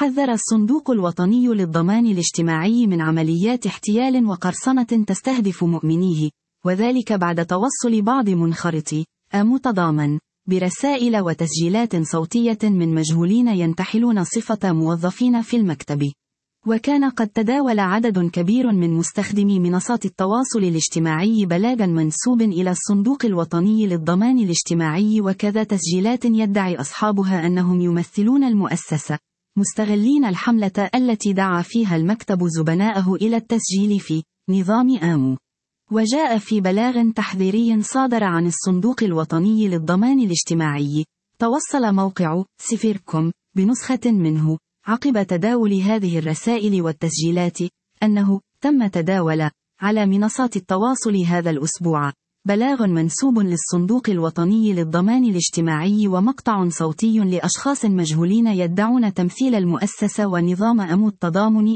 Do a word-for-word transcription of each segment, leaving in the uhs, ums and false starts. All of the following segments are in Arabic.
حذر الصندوق الوطني للضمان الاجتماعي من عمليات احتيال وقرصنة تستهدف مؤمنيه، وذلك بعد توصل بعض منخرطي متضامن برسائل وتسجيلات صوتية من مجهولين ينتحلون صفة موظفين في المكتب. وكان قد تداول عدد كبير من مستخدمي منصات التواصل الاجتماعي بلاغا منسوب إلى الصندوق الوطني للضمان الاجتماعي، وكذا تسجيلات يدعي أصحابها أنهم يمثلون المؤسسة، مستغلين الحملة التي دعا فيها المكتب زبناءه إلى التسجيل في نظام آمو. وجاء في بلاغ تحذيري صادر عن الصندوق الوطني للضمان الاجتماعي، توصل موقع سفيركم بنسخة منه عقب تداول هذه الرسائل والتسجيلات أنه تم تداول على منصات التواصل هذا الأسبوع بلاغ منسوب للصندوق الوطني للضمان الاجتماعي ومقطع صوتي لأشخاص مجهولين يدعون تمثيل المؤسسة ونظام آمو التضامن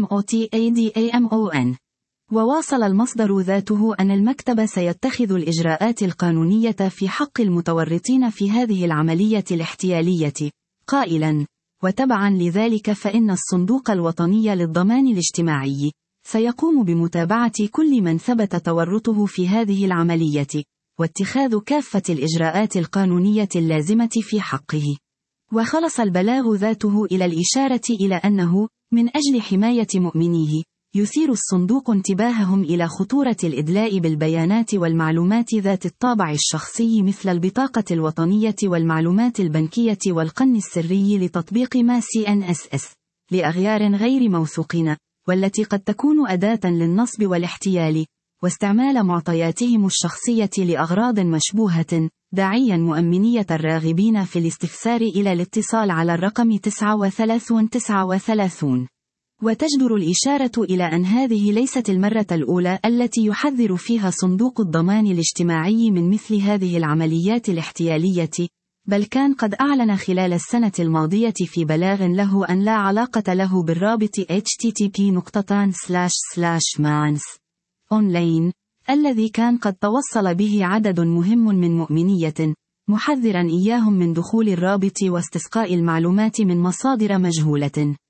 AMOTADAMON. وواصل المصدر ذاته أن المكتب سيتخذ الإجراءات القانونية في حق المتورطين في هذه العملية الاحتيالية، قائلا: وتبعا لذلك فإن الصندوق الوطني للضمان الاجتماعي سيقوم بمتابعة كل من ثبت تورطه في هذه العملية، واتخاذ كافة الإجراءات القانونية اللازمة في حقه. وخلص البلاغ ذاته إلى الإشارة إلى أنه من أجل حماية مؤمنيه يثير الصندوق انتباههم إلى خطورة الإدلاء بالبيانات والمعلومات ذات الطابع الشخصي مثل البطاقة الوطنية والمعلومات البنكية والقن السري لتطبيق ما سي إن إس إس لأغيار غير موثوقين، والتي قد تكون أداة للنصب والاحتيال، واستعمال معطياتهم الشخصية لأغراض مشبوهة، داعيا مؤمنية الراغبين في الاستفسار إلى الاتصال على الرقم تسعة وثلاثين تسعة وثلاثين. وتجدر الإشارة إلى أن هذه ليست المرة الأولى التي يحذر فيها صندوق الضمان الاجتماعي من مثل هذه العمليات الاحتيالية، بل كان قد أعلن خلال السنة الماضية في بلاغ له أن لا علاقة له بالرابط إتش تي تي بي نقطتان سلاش سلاش مانس أونلاين الذي كان قد توصل به عدد مهم من مؤمنية، محذرا إياهم من دخول الرابط واستسقاء المعلومات من مصادر مجهولة.